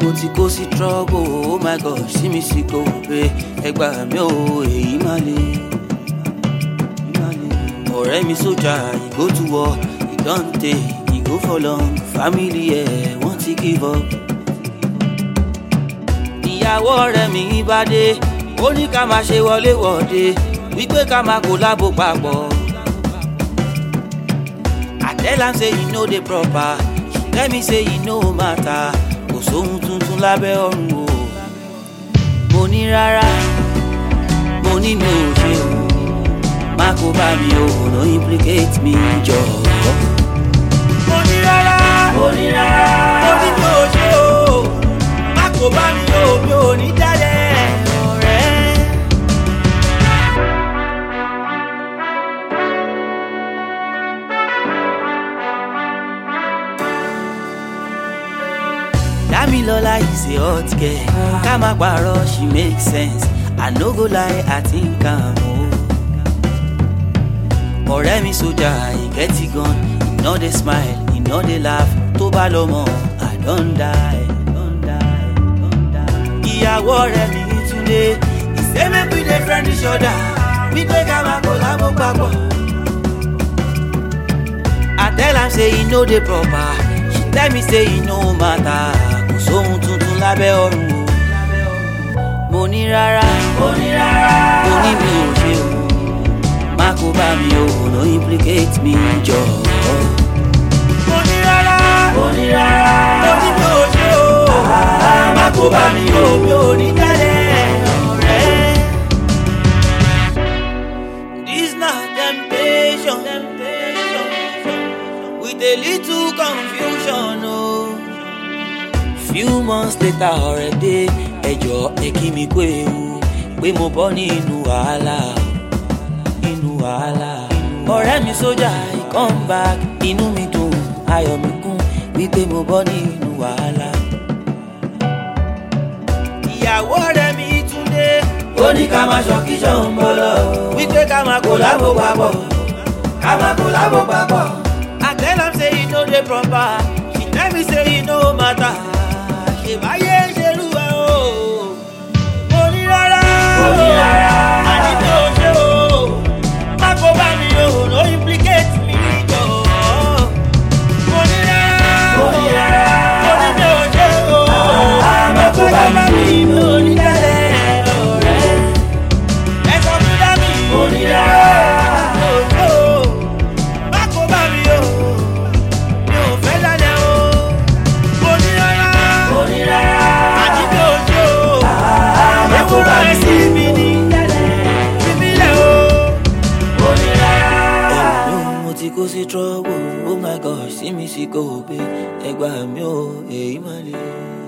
mo ti kó sí trouble, oh my God, sí mi sí kò pé ẹ gbà mí o, èyí má le. Ọ̀rẹ́ mi sójà, he go to war, he don tey, he go for long, family wọ́n ti give up. Ìyàwó ọ̀rẹ́ mi bá dé, ó ní ká máa ṣe wọléwọ̀de, wípé ká máa kólàbò papọ̀. I tell am say e no dey proper, she tell me say e no matter, kò sóhun tuntun lábẹ́ ọ̀run o. Mo ní rárá, mo ní mi ò ṣe o, má kó bá mi o, no implicate mi jọ̀ọ́. Mo ní rárá, mo ní mi ò ṣe o, má kó bá mi o, mi ò ní dálẹ̀ ọ̀rẹ́. Damilola is a hot girl, ká má parọ́, she make sense, I no go lie, I think am o. Ọ̀rẹ́ mi sójà, he get it gun, he no dey smile, he no dey laugh, tó bá lọ mọ̀, I don die. Ìyàwó ọ̀rẹ́ mi Túndé, he say make we dey friend each other, wípé ká máa kólàbò papọ̀. I tell am say e no dey proper, she tell me say e no matter, kò sóhun tuntun lábẹ́ ọ̀run o. Mo ní rárá, mo ní mi ò ṣe o, má kó bá mi o, no implicate mi jọ̀ọ́. Mo ní rárá, mo ní mi ò ṣe o, má kó bá mi o, mi ò ní dálẹ̀ ọ̀rẹ́. This na temptation, with a little confusion o. Few months later ọ̀rẹ́ dé, ẹ jọ̀ọ́ ẹ kí mi kú ewu, pé mo bọ́ nínú wàhálà. Ọ̀rẹ́ mi sójà, he come back, inú mi dùn, ayọ̀ mi kún, wípé mo bọ́ nínú wàhálà. Ìyàwó ọ̀rẹ́ mi Túndé, ó ní ká máa ṣọ̀kí ṣọ̀ǹbọ̀lọ̀, wípé ká máa kólàbò papọ̀. I tell am say e no dey proper, she tell me say e no matter, ṣe báyé ṣe rú ẹ o. Mo ní rárá, àní mi ò ṣe o, má kó bá mi o, no implicate mi jọ̀ọ́. Mo ní rárá, mi ò ṣe o, má kó bá mi o, ní dálẹ̀ ọ̀rẹ́. Ẹ sọ fún Dami, mo ní rárá, mi ò ṣe o, má kó bá mi o, mi ò fẹ́ dálẹ̀ o. Mo ní rárá, àní mi ò ṣe o, má kó bá mi mi ní dálẹ̀ bíbílẹ̀ o. Mo ti kó sí trouble, oh my God, sí mi sí kò pé ẹ gbà mí o, èyí má le.